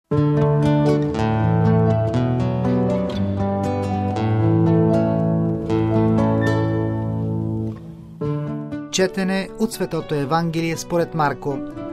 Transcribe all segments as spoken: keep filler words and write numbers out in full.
Четене от Светото Евангелие според Марко.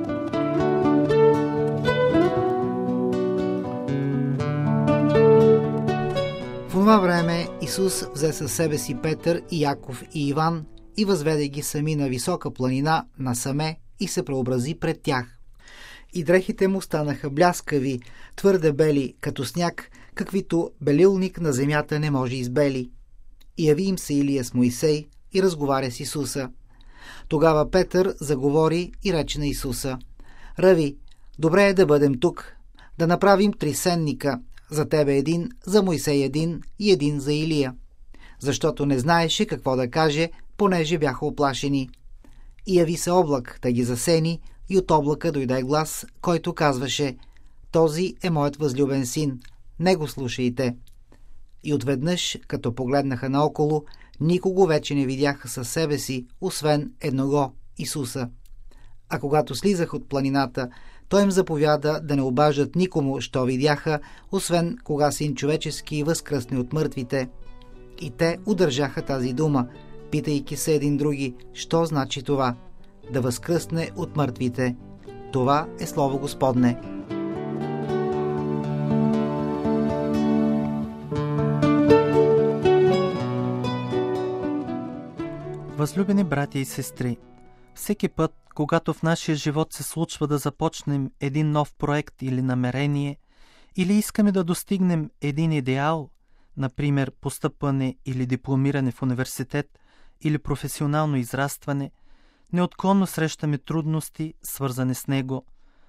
В това време Исус взе със себе си Петър и Яков и Иван и възведе ги сами на висока планина насаме и се преобрази пред тях. И дрехите му станаха бляскави, твърде бели, като сняг, каквито белилник на земята не може избели. И яви им се Илия с Моисей и разговаря с Исуса. Тогава Петър заговори и рече на Исуса: Рави, добре е да бъдем тук, да направим три сенника, за тебе един, за Моисей един и един за Илия. Защото не знаеше какво да каже, понеже бяха оплашени. И яви се облак да ги засени, и от облака дойде глас, който казваше: Този е моят възлюбен син, него слушайте. И отведнъж, като погледнаха наоколо, никого вече не видяха със себе си, освен едного, Исуса. А когато слизах от планината, той им заповяда да не обаждат никому, що видяха, освен кога Син човечески възкръсне от мъртвите. И те удържаха тази дума, питайки се един други, що значи това? Да възкръсне от мъртвите. Това е слово Господне. Възлюбени братя и сестри, всеки път, когато в нашия живот се случва да започнем един нов проект или намерение, или искаме да достигнем един идеал, например постъпване или дипломиране в университет или професионално израстване, неотклонно срещаме трудности, свързани с него.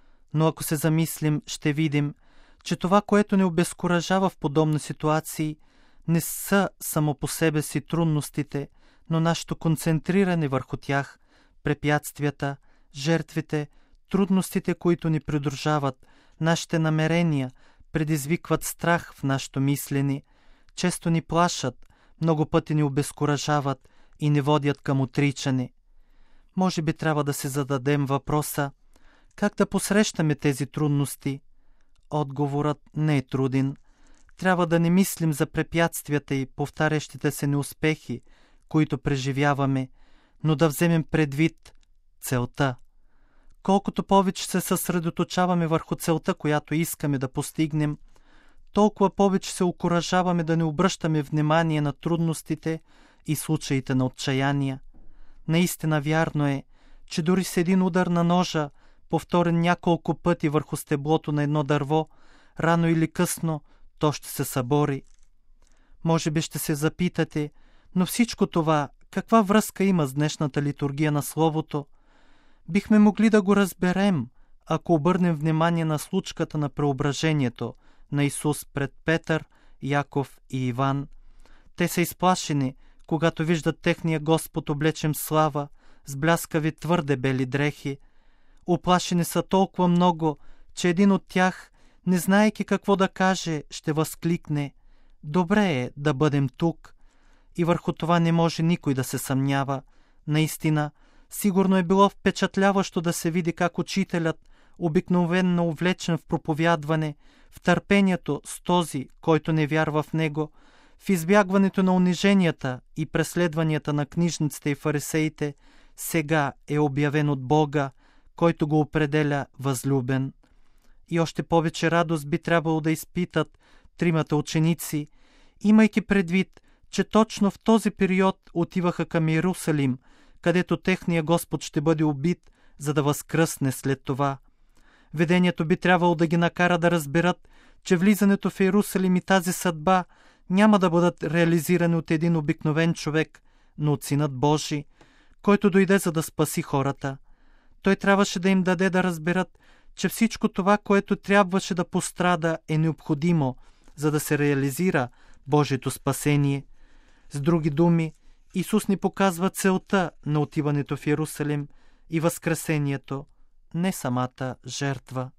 Но ако се замислим, ще видим, че това, което ни обезкуражава в подобни ситуации, не са само по себе си трудностите, но нашето концентриране върху тях, препятствията, жертвите, трудностите, които ни придружават, нашите намерения, предизвикват страх в нашето мислене, често ни плашат, много пъти ни обезкуражават и ни водят към отричане. Може би трябва да си зададем въпроса: как да посрещаме тези трудности? Отговорът не е труден. Трябва да не мислим за препятствията и повтарящите се неуспехи, които преживяваме, но да вземем предвид целта. Колкото повече се съсредоточаваме върху целта, която искаме да постигнем, толкова повече се окуражаваме да не обръщаме внимание на трудностите и случаите на отчаяние. Наистина вярно е, че дори с един удар на ножа, повторен няколко пъти върху стеблото на едно дърво, рано или късно то ще се събори. Може би ще се запитате: но всичко това каква връзка има с днешната литургия на Словото? Бихме могли да го разберем, ако обърнем внимание на случката на преображението на Исус пред Петър, Яков и Иван. Те са изплашени, когато виждат техния Господ облечен в слава, с бляскави твърде бели дрехи. Уплашени са толкова много, че един от тях, не знаейки какво да каже, ще възкликне: Добре е да бъдем тук. И върху това не може никой да се съмнява. Наистина, сигурно е било впечатляващо да се види как учителят, обикновенно увлечен в проповядване, в търпението с този, който не вярва в него, в избягването на униженията и преследванията на книжниците и фарисеите, сега е обявен от Бога, който го определя възлюбен. И още повече радост би трябвало да изпитат тримата ученици, имайки предвид, че точно в този период отиваха към Иерусалим, където техния Господ ще бъде убит, за да възкръсне след това. Видението би трябвало да ги накара да разберат, че влизането в Иерусалим и тази съдба няма да бъдат реализирани от един обикновен човек, но от Синът Божий, който дойде за да спаси хората. Той трябваше да им даде да разберат, че всичко това, което трябваше да пострада, е необходимо, за да се реализира Божието спасение. С други думи, Исус ни показва целта на отиването в Иерусалим и възкресението, не самата жертва.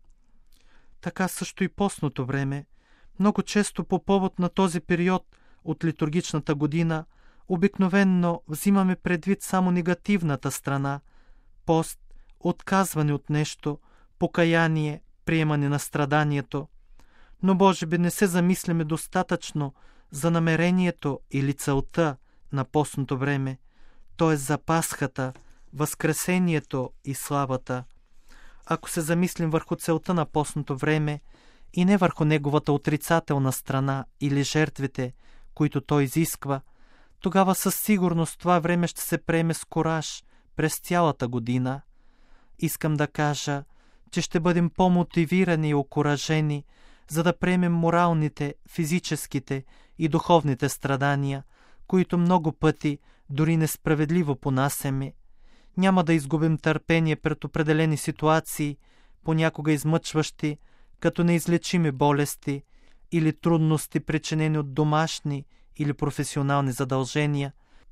Така също и постното време. Много често по повод на този период от литургичната година обикновенно взимаме предвид само негативната страна. Пост, отказване от нещо, покаяние, приемане на страданието, но може би не се замисляме достатъчно за намерението или целта на постното време, т.е. за Пасхата, Възкресението и славата. Ако се замислим върху целта на постното време и не върху неговата отрицателна страна или жертвите, които той изисква, тогава със сигурност това време ще се приеме с кураж през цялата година. Искам да кажа, че ще бъдем по-мотивирани и окуражени, за да приемем моралните, физическите и духовните страдания, които много пъти дори несправедливо понасяме. Няма да изгубим търпение пред определени ситуации, понякога измъчващи, като неизлечими болести или трудности, причинени от домашни или професионални задължения.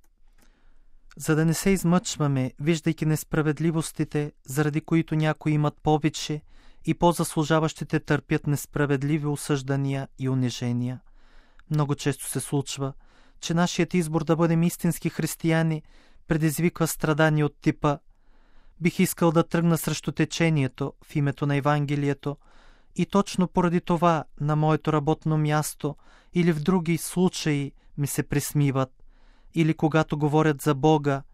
За да не се измъчваме, виждайки несправедливостите, заради които някои имат повече и по-заслужаващите търпят несправедливи осъждания и унижения. Много често се случва, че нашият избор да бъдем истински християни предизвиква страдания от типа: бих искал да тръгна срещу течението в името на Евангелието и точно поради това на моето работно място или в други случаи ми се присмиват, или когато говорят за Бога,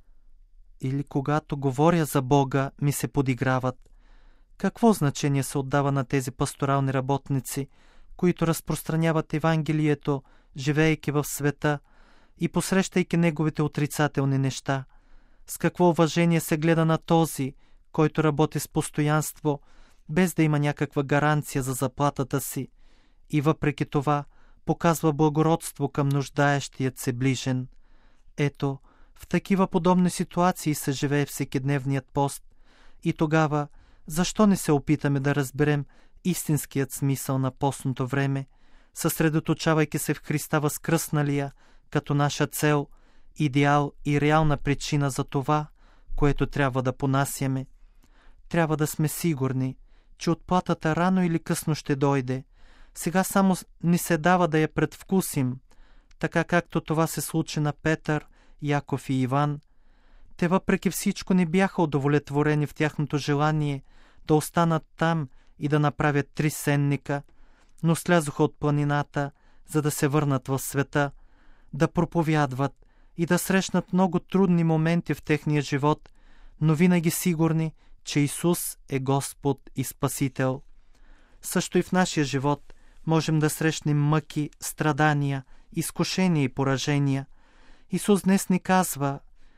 или когато говоря за Бога ми се подиграват. Какво значение се отдава на тези пасторални работници, които разпространяват Евангелието, живеейки в света и посрещайки неговите отрицателни неща? С какво уважение се гледа на този, който работи с постоянство, без да има някаква гаранция за заплатата си и въпреки това показва благородство към нуждаещият се ближен? Ето, в такива подобни ситуации се живее всекидневният пост и тогава защо не се опитаме да разберем истинският смисъл на постното време, съсредоточавайки се в Христа възкръсналия като наша цел, идеал и реална причина за това, което трябва да понасяме? Трябва да сме сигурни, че отплатата рано или късно ще дойде. Сега само ни се дава да я предвкусим, така както това се случи на Петър, Яков и Иван. Те въпреки всичко не бяха удовлетворени в тяхното желание да останат там и да направят три сенника, но слязоха от планината, за да се върнат в света, да проповядват и да срещнат много трудни моменти в техния живот, но винаги сигурни, че Исус е Господ и Спасител. Също и в нашия живот можем да срещнем мъки, страдания, изкушения и поражения. Исус днес ни казва: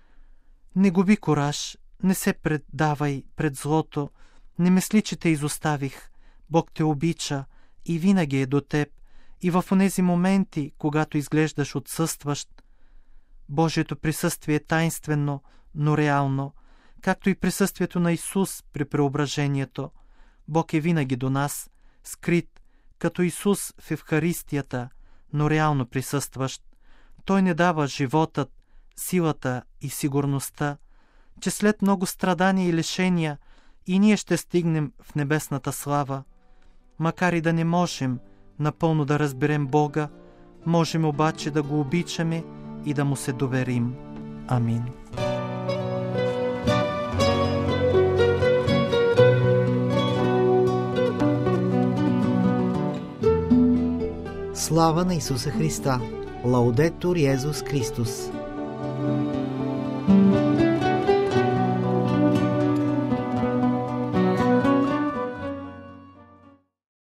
не губи кураж, не се предавай пред злото, не мисли, че те изоставих. Бог те обича и винаги е до теб, и в онези моменти, когато изглеждаш отсъстващ. Божието присъствие е тайнствено, но реално, както и присъствието на Исус при преображението. Бог е винаги до нас, скрит, като Исус в Евхаристията, но реално присъстващ. Той не дава животът, силата и сигурността, че след много страдания и лишения и ние ще стигнем в небесната слава. Макар и да не можем напълно да разберем Бога, можем обаче да го обичаме и да му се доверим. Амин. Слава на Исуса Христа! Лаудетур Йезус Христос!